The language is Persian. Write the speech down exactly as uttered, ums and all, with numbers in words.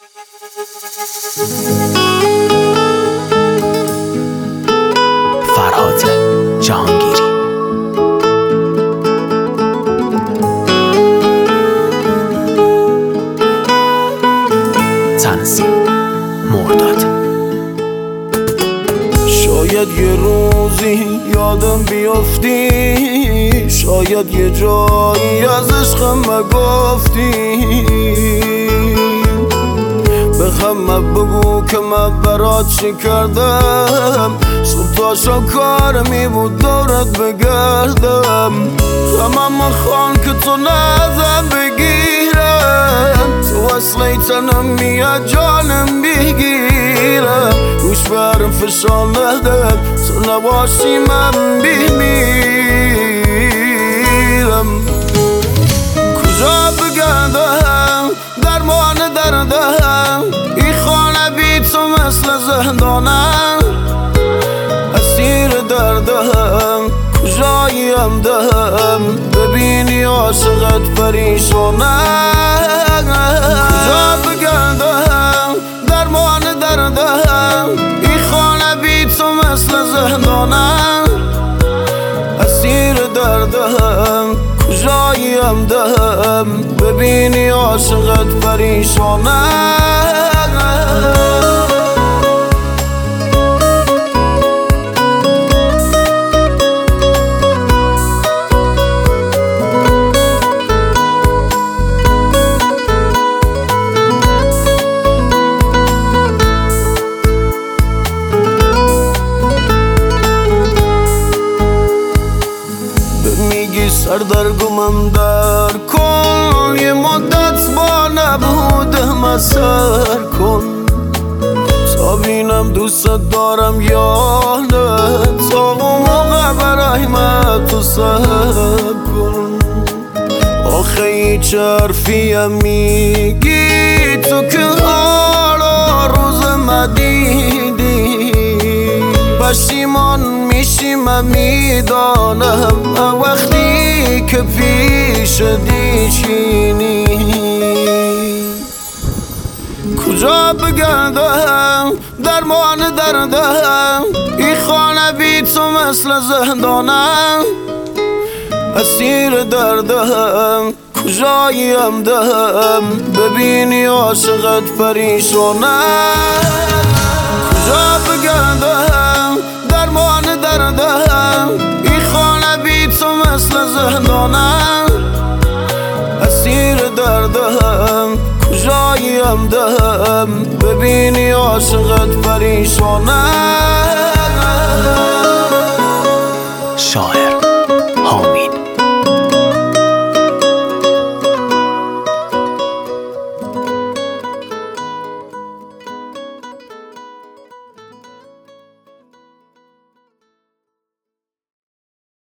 فرهاد جهانگیری. تنظیم مرداد. شاید یه روزی یادم بیافتی، شاید یه جایی از عشقم مگفتی. به همه بگو که من برات چی کردم، صبح تا شب کارمی بود دورت بگردم. همه مخوان که تو نزم بگیرم، تو اصلی تنم میاد جانم بگیرم. گوش برم فشار ندم، تو نباشی من بمیرم. کجا بگردم درمان دردم، این خانه بی تو مثل زندانم. اسیر دردم کجاییم دهم، ببینی عاشقت پریشانم. کجا بگردم درمان دردم، این خانه بی تو مثل زندانم. اسیر دردم کجاییم دهم، ببینی عاشقت پریشانم. میگی سردرگمم در کن، یه مدت با نبودم سر کن. تا بینم دوست دارم یا نه، تا اون موقع برای من تو صبر کن. آخه هیچ حرفیم میگی تو که حالا روز مدیدی. پشیمان میشی من میدانم، وقتی که پیش دیشینی. کجا بگردم درمان دردم، این خانه بی تو مثل زندانم. اسیر دردم کجاییم دهم، ببینی عاشقت پریشانم. کجا بگردم درمان دردم، این خانه بی تو مثل زندانم. اسیر دردم کجاییم دهم، ببینی عاشقت پریشانم.